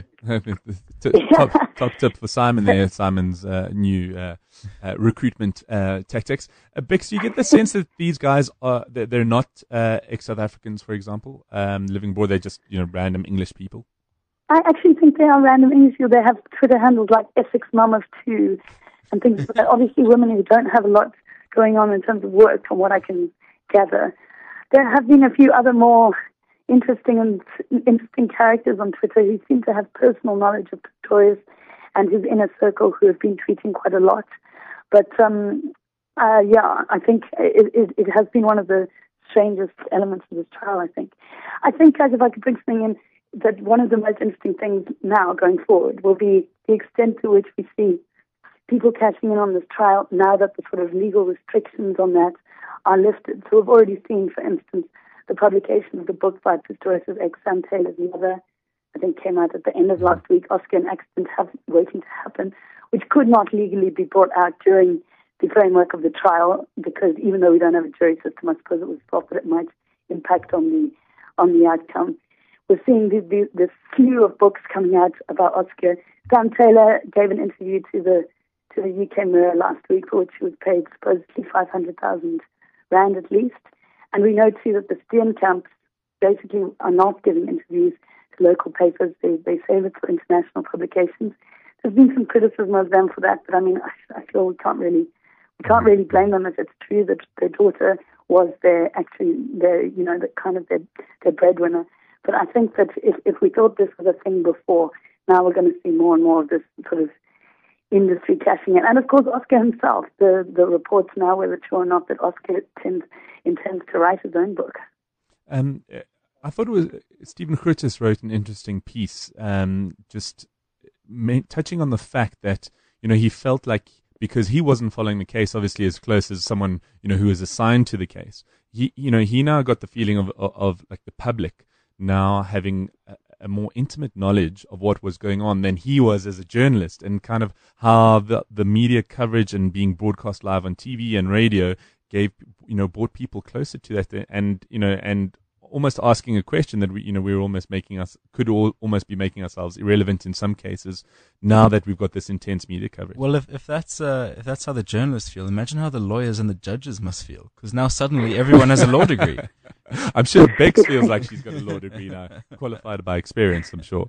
top, top tip for Simon there, Simon's uh, new uh, uh, recruitment uh, tactics. Uh, Bix, do you get the sense that these guys are, they're, they're not uh, ex-South Africans, for example, um, living abroad, they're just, you know, random English people? I actually think they are random English people. They have Twitter handles like Essex Mamas too, and things like that. Obviously women who don't have a lot going on in terms of work, from what I can gather. There have been a few other more interesting and interesting characters on Twitter who seem to have personal knowledge of Pistorius and his inner circle, who have been tweeting quite a lot. But um, uh, yeah, I think it, it, it has been one of the strangest elements of this trial, I think. I think, guys, if I could bring something in, that one of the most interesting things now going forward will be the extent to which we see people cashing in on this trial now that the sort of legal restrictions on that are lifted. So we've already seen, for instance, the publication of the book by Pistorius' ex, Sam Taylor's mother, I think came out at the end of last week, Oscar and Accident have waiting to happen, which could not legally be brought out during the framework of the trial, because even though we don't have a jury system, I suppose it was thought that it might impact on the on the outcome. We're seeing the, the, this slew of books coming out about Oscar. Sam Taylor gave an interview to the to the U K Mirror last week, for which she was paid supposedly five hundred thousand rand at least. And we know too that the Steenkamps basically are not giving interviews to local papers. They, they save it for international publications. There's been some criticism of them for that, but I mean, I, I feel we can't really we can't really blame them if it's true that their daughter was their actually their you know the kind of their their breadwinner. But I think that if if we thought this was a thing before, now we're going to see more and more of this sort of industry cashing in. And of course, Oscar himself, the, the reports now, whether true or not, that Oscar intends, intends to write his own book. Um, I thought it was, Stephen Grootes wrote an interesting piece, um, just ma- touching on the fact that, you know, he felt like, because he wasn't following the case obviously as close as someone, you know, who was assigned to the case, he, you know, he now got the feeling of, of, of like the public now having a, a more intimate knowledge of what was going on than he was as a journalist, and kind of how the, the media coverage and being broadcast live on T V and radio gave, you know, brought people closer to that, and, you know, and almost asking a question that we, you know, we were almost making us, could all, almost be making ourselves irrelevant in some cases now that we've got this intense media coverage. Well, if, if that's, uh, if that's how the journalists feel, imagine how the lawyers and the judges must feel, because now suddenly everyone has a law degree. I'm sure Bex feels like she's got a law degree now, qualified by experience, I'm sure.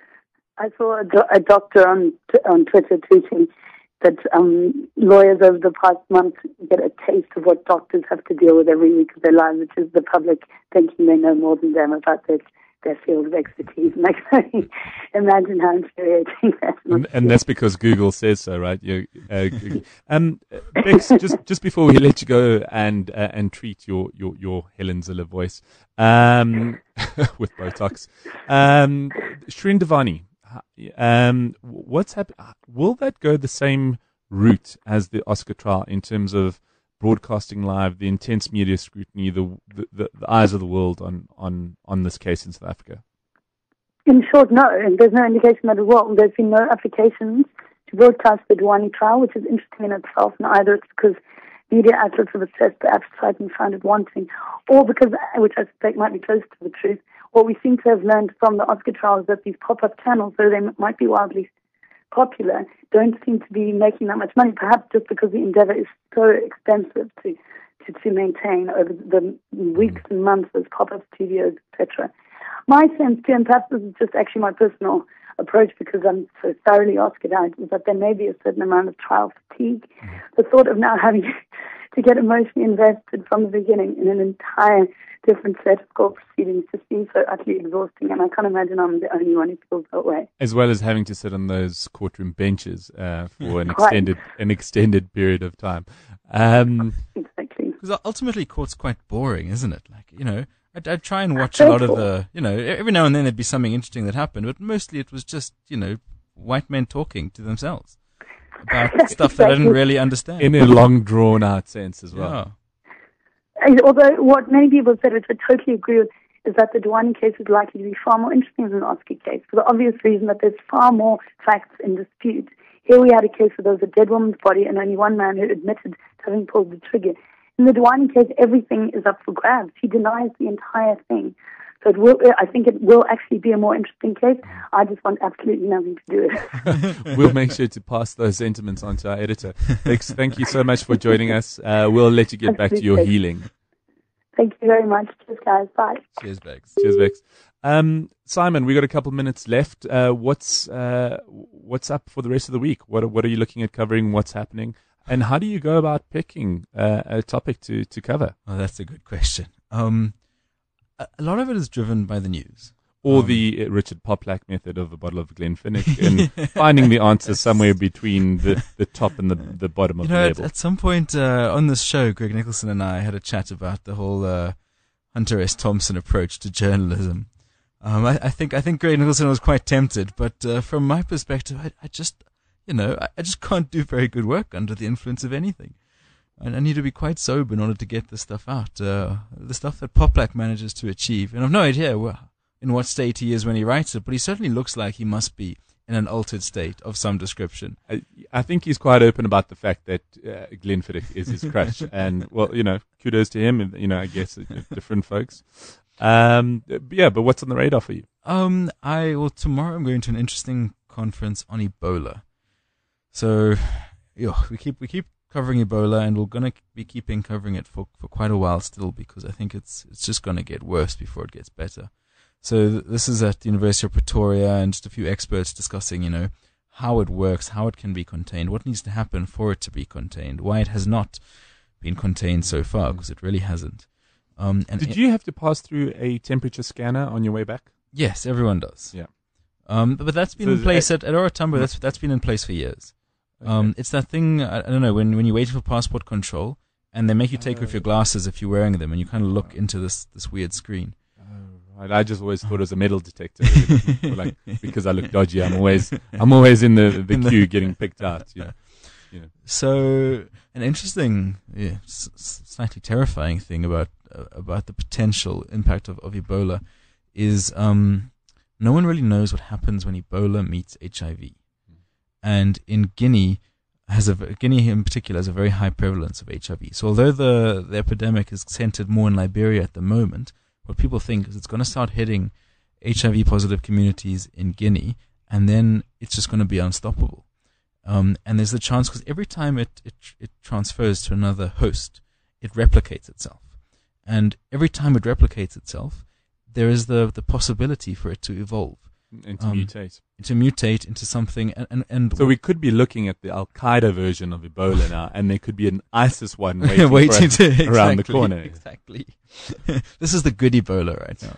I saw a, do- a doctor on on Twitter tweeting that um, lawyers over the past month get a taste of what doctors have to deal with every week of their lives, which is the public thinking they know more than them about their, their field of expertise. And I can only imagine how infuriating that is. And, and that's because Google says so, right? You, uh, um, Bex, just just before we let you go and uh, and treat your, your, your Helen Ziller voice um, with Botox, um, Shreen Devani. Um, what's happened? Will that go the same route as the Oscar trial in terms of broadcasting live, the intense media scrutiny, the the, the, the eyes of the world on, on, on this case in South Africa? In short, no. And there's no indication that it will. There's been no applications to broadcast the Devani trial, which is interesting in itself. And either it's because media outlets have assessed the appetite and found it wanting, or because, which I suspect might be close to the truth, what we seem to have learned from the Oscar trial is that these pop-up channels, though they might be wildly popular, don't seem to be making that much money, perhaps just because the endeavor is so expensive to, to, to maintain over the weeks and months as pop-up studios, et cetera. My sense, too, and perhaps this is just actually my personal approach because I'm so thoroughly Oscar-eyed, is that there may be a certain amount of trial fatigue. The thought of now having to get emotionally invested from the beginning in an entire different set of court proceedings just seems so utterly exhausting, and I can't imagine I'm the only one who feels that way. As well as having to sit on those courtroom benches uh, for an Quite. extended an extended period of time. Um, Exactly. Because ultimately, court's quite boring, isn't it? Like, you know, I'd, I'd try and watch a lot of the, you know, every now and then there'd be something interesting that happened, but mostly it was just, you know, white men talking to themselves about stuff that I didn't really understand. in a long, drawn-out sense as well. Yeah. And although what many people said, which I totally agree with, is that the Dewani case is likely to be far more interesting than the Oskar case for the obvious reason that there's far more facts in dispute. Here we had a case where there was a dead woman's body and only one man who admitted to having pulled the trigger. In the Dewani case, everything is up for grabs. He denies the entire thing. So it will, I think it will actually be a more interesting case. I just want absolutely nothing to do with it. We'll make sure to pass those sentiments on to our editor. Bex, thank you so much for joining us. Uh, we'll let you get back to your healing. Thank you very much. Cheers, guys. Bye. Cheers, Bex. Cheers, Bex. Um, Simon, we got a couple minutes left. Uh, what's uh, what's up for the rest of the week? What are, what are you looking at covering? What's happening? And how do you go about picking uh, a topic to, to cover? Oh, that's a good question. Um, a a lot of it is driven by the news. Or Um, the uh, Richard Poplack method of a bottle of Glenfiddich and finding the answer somewhere between the, the top and the, the bottom of You know, the at, label. at some point uh, on this show, Greg Nicholson and I had a chat about the whole uh, Hunter S. Thompson approach to journalism. Um, I, I think I think Greg Nicholson was quite tempted, but uh, from my perspective, I, I just, you know, I, I just can't do very good work under the influence of anything. And I need to be quite sober in order to get this stuff out. Uh, the stuff that Poplack manages to achieve, and I've no idea well, in what state he is when he writes it, but he certainly looks like he must be in an altered state of some description. I, I think he's quite open about the fact that uh, Glenfiddich is his crush. And, well, you know, kudos to him. And, you know, I guess uh, different folks. Um, yeah, but what's on the radar for you? Um, I well tomorrow I'm going to an interesting conference on Ebola. So, yeah, we keep we keep covering Ebola, and we're gonna be keeping covering it for, for quite a while still, because I think it's it's just gonna get worse before it gets better. So th- this is at the University of Pretoria, and just a few experts discussing, you know, how it works, how it can be contained, what needs to happen for it to be contained, why it has not been contained so far, because it really hasn't. Um, and Did you have to pass through a temperature scanner on your way back? Yes, everyone does. Yeah. Um, but, but that's been So in place I- at, at Oratumba. That's that's been in place for years. Okay. Um, it's that thing. I, I don't know when when you wait for passport control, and they make you take off your glasses if you're wearing them, and you kind of look into this this weird screen. Oh, right. I just always thought it was a metal detector. Like, because I look dodgy, I'm always I'm always in the, the In the- queue getting picked out. You know. You know. So an interesting, yeah, s- s- slightly terrifying thing about uh, about the potential impact of, of Ebola is um, no one really knows what happens when Ebola meets H I V. And in Guinea, has a Guinea in particular has a very high prevalence of H I V. So although the, the epidemic is centered more in Liberia at the moment, what people think is it's going to start hitting H I V positive communities in Guinea, and then it's just going to be unstoppable. Um, and there's the chance, because every time it, it it transfers to another host, it replicates itself. And every time it replicates itself, there is the, the possibility for it to evolve. And to Um, mutate. To mutate into something. And, and, and So we could be looking at the Al Qaeda version of Ebola now, and there could be an ISIS one waiting, waiting for us to, around the exactly, corner. Exactly. This is the good Ebola right now.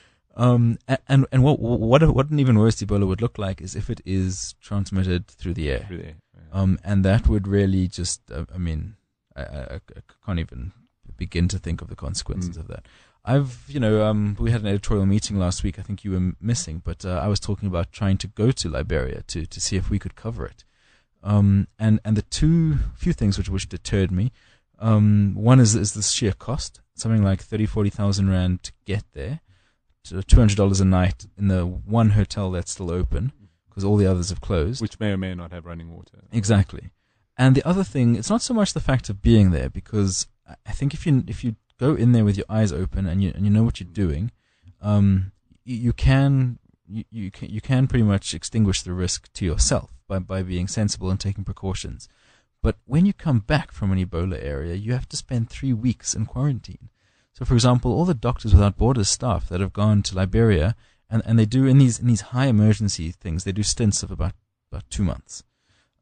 Um, a- and and what what what an even worse Ebola would look like is if it is transmitted through the air. Through there. Um, and that would really just, uh, I mean, I, I, I can't even begin to think of the consequences Mm. of that. I've, you know, um, we had an editorial meeting last week. I think you were m- missing, but uh, I was talking about trying to go to Liberia to, to see if we could cover it. Um, and, and the two few things which which deterred me. Um, one is is the sheer cost, something like thirty, forty thousand rand to get there, to two hundred dollars a night in the one hotel that's still open because all the others have closed. Which may or may not have running water. Exactly. And the other thing, it's not so much the fact of being there, because I think if you if you go in there with your eyes open and you and you know what you're doing, um, you, you can you, you can you can pretty much extinguish the risk to yourself by by being sensible and taking precautions. But when you come back from an Ebola area, you have to spend three weeks in quarantine. So, for example, all the Doctors Without Borders staff that have gone to Liberia, and, and they do in these in these high emergency things, they do stints of about about two months.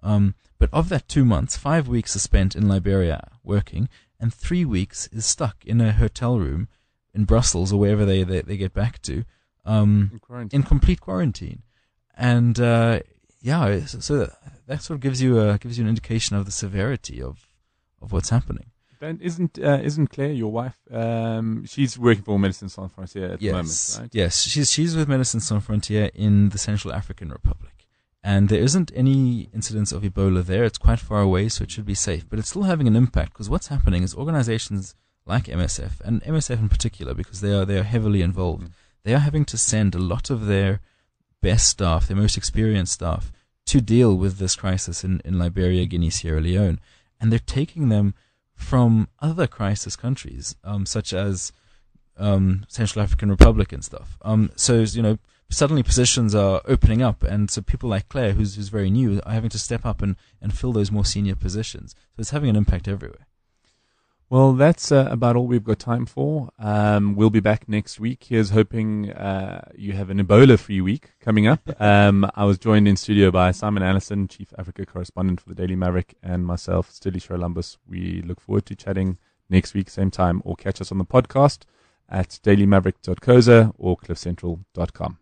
Um, but of that two months, five weeks are spent in Liberia working, and three weeks is stuck in a hotel room in Brussels or wherever they, they, they get back to, um, in, in complete quarantine. And, uh, yeah, so, so that, that sort of gives you a, gives you an indication of the severity of, of what's happening. And isn't uh, isn't Claire your wife? Um, she's working for Médecins Sans Frontières at yes. the moment, right? Yes, she's she's with Médecins Sans Frontières in the Central African Republic, and there isn't any incidence of Ebola there. It's quite far away, so it should be safe. But it's still having an impact because what's happening is organizations like M S F and M S F in particular, because they are they are heavily involved. Mm. They are having to send a lot of their best staff, their most experienced staff, to deal with this crisis in, in Liberia, Guinea, Sierra Leone, and they're taking them from other crisis countries, um, such as um, Central African Republic and stuff. Um, so, you know, suddenly positions are opening up, and so people like Claire, who's who's very new, are having to step up and, and fill those more senior positions. So it's having an impact everywhere. Well, that's uh, about all we've got time for. Um, we'll be back next week. Here's hoping uh, you have an Ebola-free week coming up. Um, I was joined in studio by Simon Allison, Chief Africa Correspondent for the Daily Maverick, and myself, Stilly Shrolambus. We look forward to chatting next week, same time, or catch us on the podcast at daily maverick dot co za or cliff central dot com.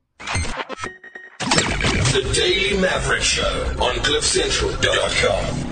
The Daily Maverick Show on cliff central dot com.